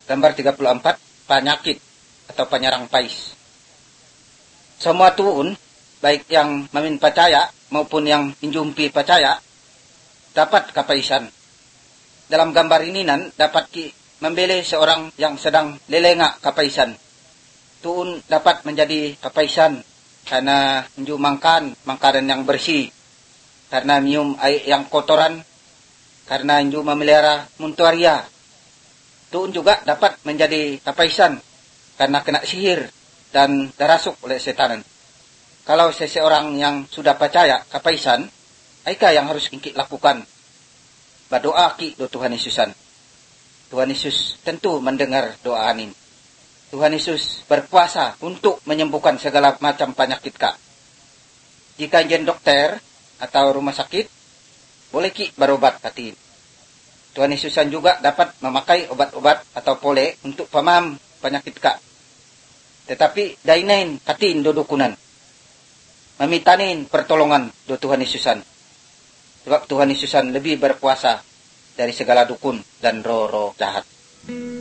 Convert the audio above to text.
Gambar 34, penyakit atau penyerang pais. Semua tuun, baik yang mamin percaya maupun yang injumpi percaya, dapat kapaisan. Dalam gambar ini dapat membeli seorang yang sedang lelengak kapaisan. Tuun dapat menjadi kapaisan karena inju makanan yang bersih, karena minum air yang kotoran, karena inju memelihara muntuaria. Tuun juga dapat menjadi kapaisan karena kena sihir dan dirasuk oleh setan. Kalau seseorang yang sudah percaya kapaisan, apa yang harus kita lakukan? Berdoa do Tuhan Yesusan. Tuhan Yesus tentu mendengar doa ini. Tuhan Yesus berkuasa untuk menyembuhkan segala macam penyakit kak. Jika jen dokter atau rumah sakit, boleh ki berobat hati. Tuhan Yesusan juga dapat memakai obat-obat atau pole untuk pamam penyakit kak. Tetapi dainain katin do dukunan. Memitanin pertolongan do Tuhan Yesusan. Sebab Tuhan Yesusan lebih berkuasa dari segala dukun dan roh-roh jahat.